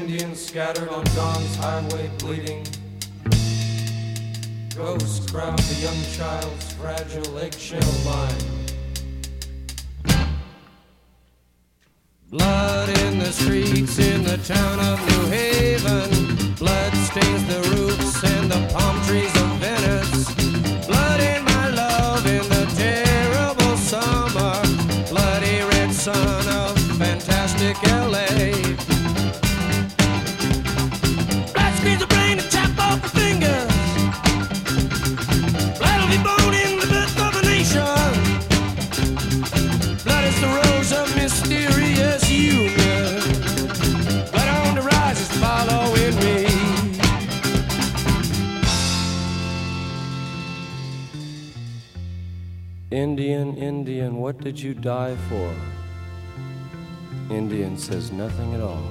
Indians scattered on Dawn's highway bleeding. Ghosts crowd the young child's fragile eggshell line. Blood in the streets in the town of New Haven. Blood stains the roofs and the palm trees of Venice. Blood in my love in the terrible summer. Bloody red sun of fantastic LA. Blood screens the brain and chop off the fingers. Blood will be born in the birth of a nation. Blood is the rose of mysterious union. Blood on the rise is following me. Indian, Indian, what did you die for? Indian says nothing at all.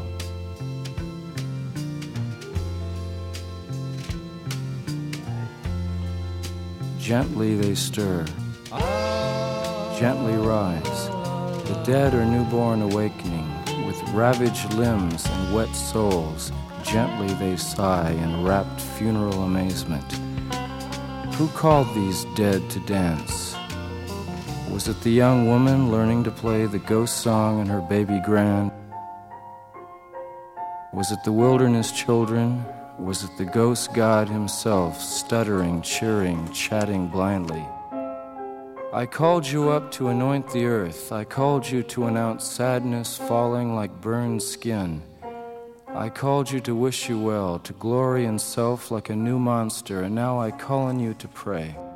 Gently they stir, gently rise, the dead or newborn awakening, with ravaged limbs and wet souls, gently they sigh in rapt funeral amazement. Who called these dead to dance? Was it the young woman learning to play the ghost song in her baby grand? Was it the wilderness children? Was it the ghost god himself, stuttering, cheering, chatting blindly? I called you up to anoint the earth. I called you to announce sadness falling like burned skin. I called you to wish you well, to glory in self like a new monster, and now I call on you to pray.